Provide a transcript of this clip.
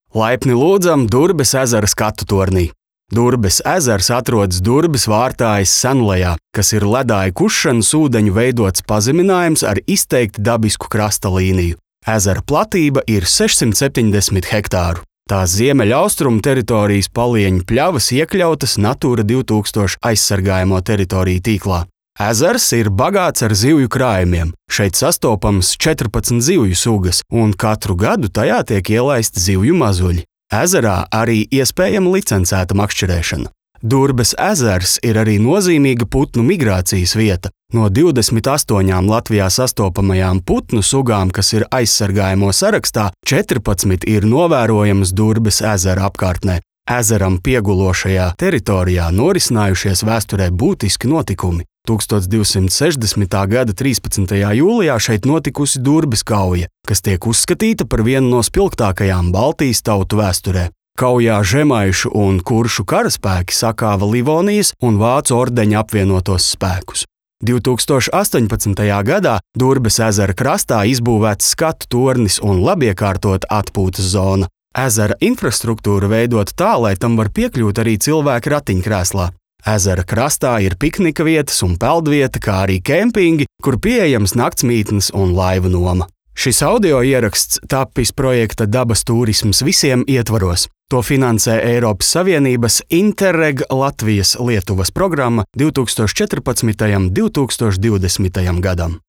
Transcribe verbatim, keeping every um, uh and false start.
Laipni lūdzam Durbes ezera skatu tornī. Durbes ezers atrodas Durbes vārtājas senlejā, kas ir ledāju kušanas ūdeņu veidots pazeminājums ar izteikti dabisku krasta līniju. Ezera platība ir sešsimt septiņdesmit hektāru. Tās ziemeļaustrumu teritorijas palieņu pļavas iekļautas Natūra divi tūkstoši aizsargājamo teritoriju tīklā. Ezers ir bagāts ar zivju krājumiem. Šeit sastopams četrpadsmit zivju sugas, un katru gadu tajā tiek ielaisti zivju mazuļi. Ezerā arī iespējama licencēta makšķerēšana. Durbes ezers ir arī nozīmīga putnu migrācijas vieta. No divdesmit astoņām Latvijā sastopamajām putnu sugām, kas ir aizsargājamo sarakstā, četrpadsmit ir novērojamas Durbes ezera apkārtnē. Ezeram piegulošajā teritorijā norisinājušies vēsturē būtiski notikumi. tūkstoš divsimt sešdesmitā gada trīspadsmitajā jūlijā šeit notikusi Durbes kauja, kas tiek uzskatīta par vienu no spilgtākajām Baltijas tautu vēsturē. Kaujā žemaišu un kuršu karaspēki sakāva Livonijas un Vācu ordeņa apvienotos spēkus. divi tūkstoši astoņpadsmitajā gadā Durbes ezera krastā izbūvēts skatu tornis un labiekārtota atpūtas zona. Ezera infrastruktūra veidota tā, lai tam var piekļūt arī cilvēki ratiņkrēslā. Ezera krastā ir piknika vietas un peldvieta, kā arī kempingi, kur pieejams naktsmītnes un laivu noma. Šis audio ieraksts tapis projekta Dabas turisms visiem ietvaros. To finansē Eiropas Savienības Interreg Latvijas Lietuvas programma divtūkstoš četrpadsmitajam līdz divtūkstoš divdesmitajam gadam.